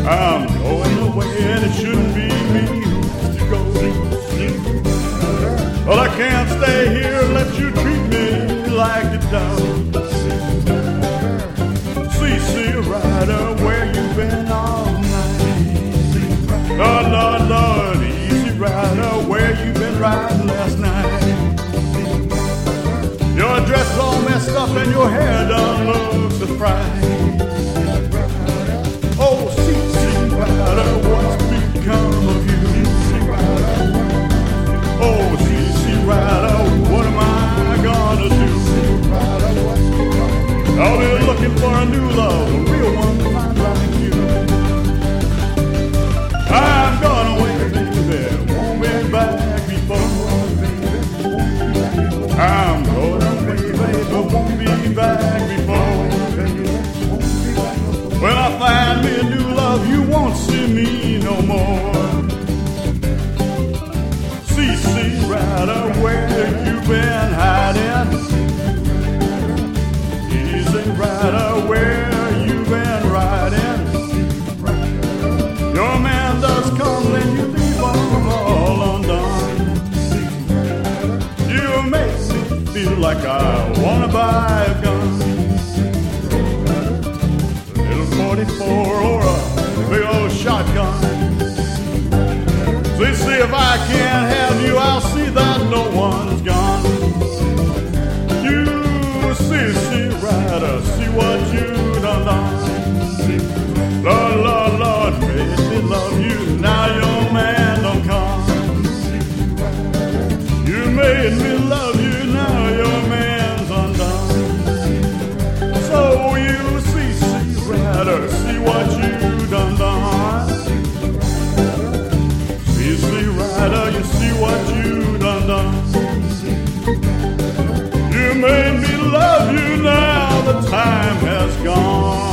I'm going away and it shouldn't be me to go to sleep. Well, I can't stay here and let you treat me like a dog. CC Rider, where you been all night? Lord, Lord, Lord, Easy Rider, where you been riding last night? Your dress is all messed up and your hair done looks a fright. Oh, CC Rider, what's become of you? Oh, CC Rider, what am I gonna do? I'll be looking for a new love, a real one like you. I'm gone away, baby, won't be back before. I'm going away, baby, won't be back before. When I find me a new love, you won't see me no more. CC Rider, where you been hiding? Easy Rider, where you been riding? Your man does come, then you leave all undone. You make me feel like I wanna buy a gun, a little 44 or a big old shotgun. Please see if I can't have you, I'll see that no one's gone. You CC Rider, see what you done done. Lord, Lord, Lord, made me love you, now your man don't come. You made me love you, now your man's undone. So you CC Rider, see what you done done. CC Rider, you see what you done done. You made me love you, now the time has gone.